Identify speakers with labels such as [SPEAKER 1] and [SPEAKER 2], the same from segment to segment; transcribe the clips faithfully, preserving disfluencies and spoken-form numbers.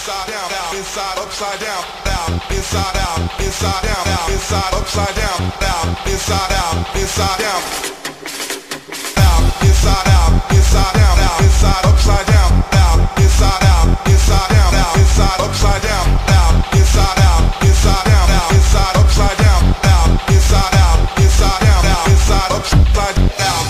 [SPEAKER 1] inside down, down, inside upside down, down, inside out, inside down, down, inside upside down, down, inside out, inside down, down, inside out, inside down, down, inside upside down, down, inside out, inside down, down, inside upside down, down, inside out, inside down, down, inside upside down, down, inside out, inside down, down, inside upside down.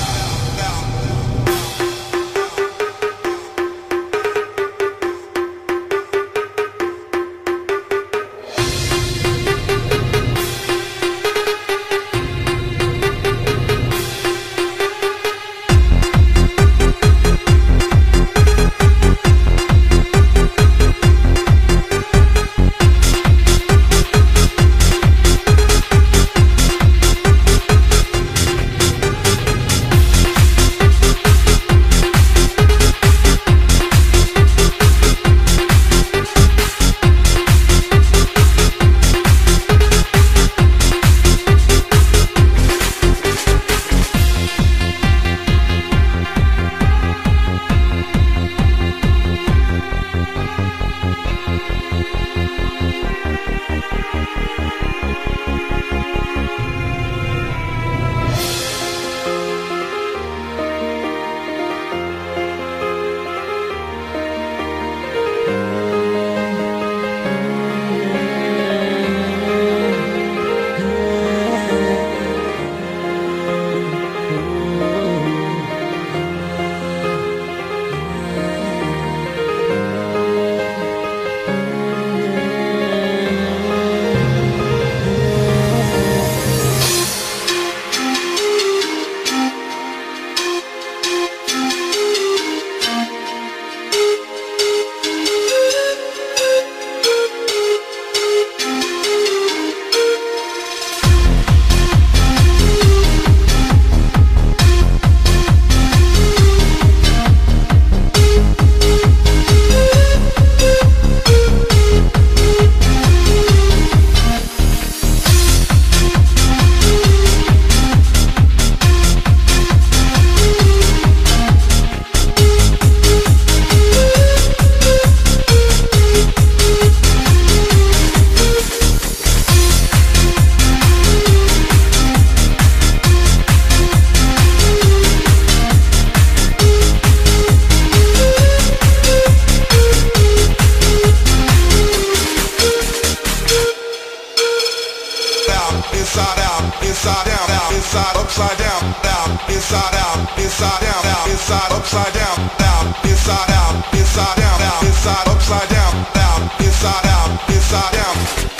[SPEAKER 1] Inside out, inside down, down, inside upside down, down, inside out, inside down, down, inside upside down, down, inside out, inside down, down, inside upside down, down, inside out, inside down,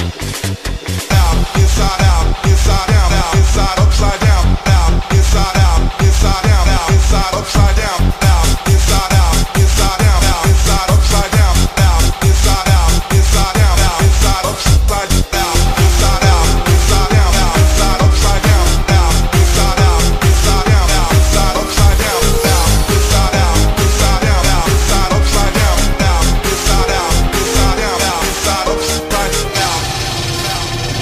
[SPEAKER 1] down, inside out, inside down, down, inside upside down, down, inside out, inside down, down, inside upside down, down, inside out, inside down, down, inside upside down, down, inside out, inside down, down, inside upside down, inside out, inside down, down, inside upside down, down, inside out, inside down, down, inside upside down, down, inside out, inside down, down, inside upside down, down, inside out, inside down, down, inside upside down.